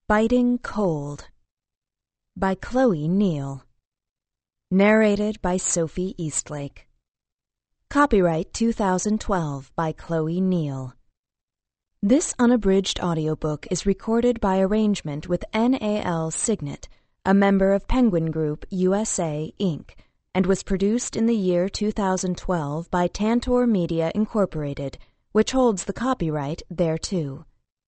Biting Cold by Chloe Neal. Narrated by Sophie Eastlake. Copyright 2012 by Chloe Neal. This unabridged audiobook is recorded by arrangement with NAL Signet, a member of Penguin Group USA, Inc., and was produced in the year 2012 by Tantor Media Incorporated, which holds the copyright thereto.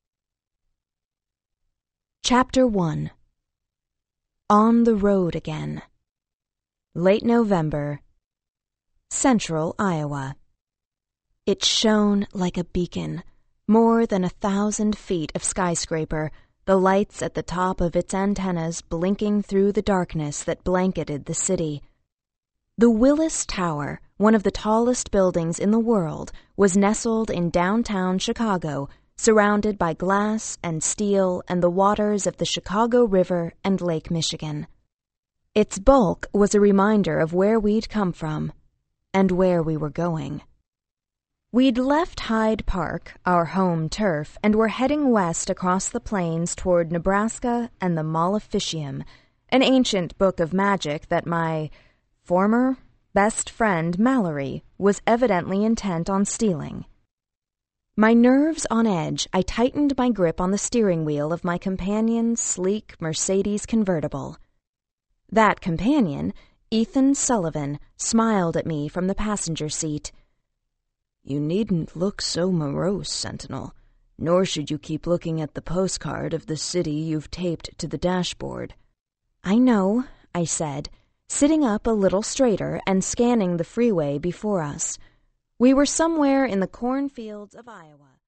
Chapter 1. On the Road Again. Late November. Central Iowa. It shone like a beacon, more than 1,000 feet of skyscraper, the lights at the top of its antennas blinking through the darkness that blanketed the city. The Willis Tower, one of the tallest buildings in the world, was nestled in downtown Chicago, surrounded by glass and steel and the waters of the Chicago River and Lake Michigan. Its bulk was a reminder of where we'd come from and where we were going. We'd left Hyde Park, our home turf, and were heading west across the plains toward Nebraska and the Maleficium, an ancient book of magic that my former best friend Mallory was evidently intent on stealing. My nerves on edge, I tightened my grip on the steering wheel of my companion's sleek Mercedes convertible. That companion, Ethan Sullivan, smiled at me from the passenger seat. "You needn't look so morose, Sentinel, nor should you keep looking at the postcard of the city you've taped to the dashboard." "I know," I said, sitting up a little straighter and scanning the freeway before us. We were somewhere in the cornfields of Iowa.